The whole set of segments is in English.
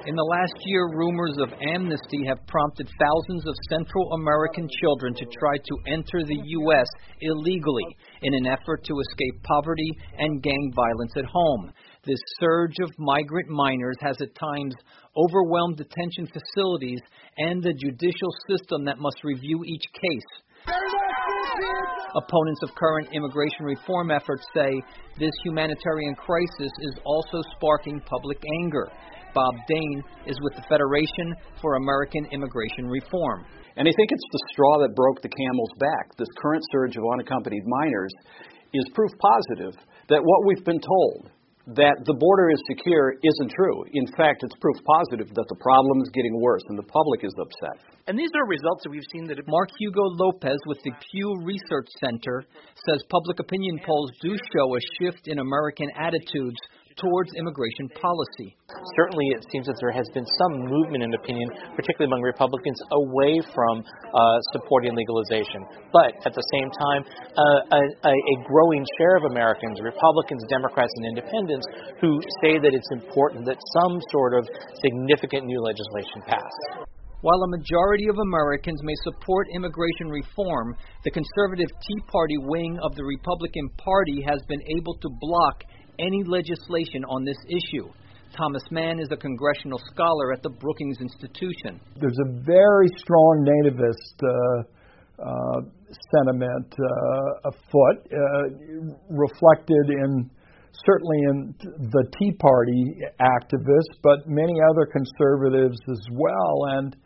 In the last year, rumors of amnesty have prompted thousands of Central American children to try to enter the U.S. illegally in an effort to escape poverty and gang violence at home. This surge of migrant minors has at times overwhelmed detention facilities and the judicial system that must review each case. Opponents of current immigration reform efforts say this humanitarian crisis is also sparking public anger. Bob Dane is with the Federation for American Immigration Reform. And I think it's the straw that broke the camel's back. This current surge of unaccompanied minors is proof positive that what we've been told, that the border is secure, isn't true. In fact, it's proof positive that the problem is getting worse and the public is upset. And these are results that we've seen that... Mark Hugo Lopez with the Pew Research Center says public opinion polls do show a shift in American attitudes towards immigration policy. Certainly it seems that there has been some movement in opinion, particularly among Republicans, away from supporting legalization. But at the same time, a growing share of Americans, Republicans, Democrats, and Independents, who say that it's important that some sort of significant new legislation pass. While a majority of Americans may support immigration reform, the conservative Tea Party wing of the Republican Party has been able to block any legislation on this issue. Thomas Mann is a congressional scholar at the Brookings Institution. There's a very strong nativist sentiment afoot, reflected certainly in the Tea Party activists, but many other conservatives as well, and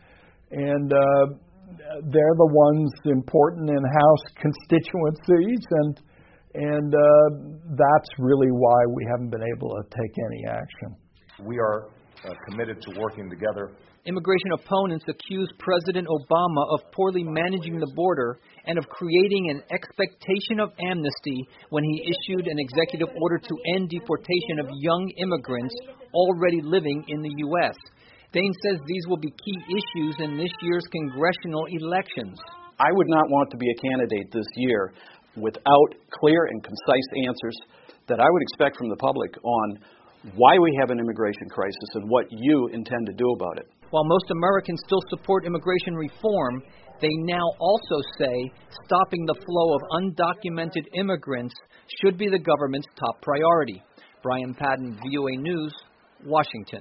they're the ones important in House constituencies, and that's really why we haven't been able to take any action. We are committed to working together. Immigration opponents accuse President Obama of poorly managing the border and of creating an expectation of amnesty when he issued an executive order to end deportation of young immigrants already living in the U.S. Dane says these will be key issues in this year's congressional elections. I would not want to be a candidate this year without clear and concise answers that I would expect from the public on why we have an immigration crisis and what you intend to do about it. While most Americans still support immigration reform, they now also say stopping the flow of undocumented immigrants should be the government's top priority. Brian Padden, VOA News, Washington.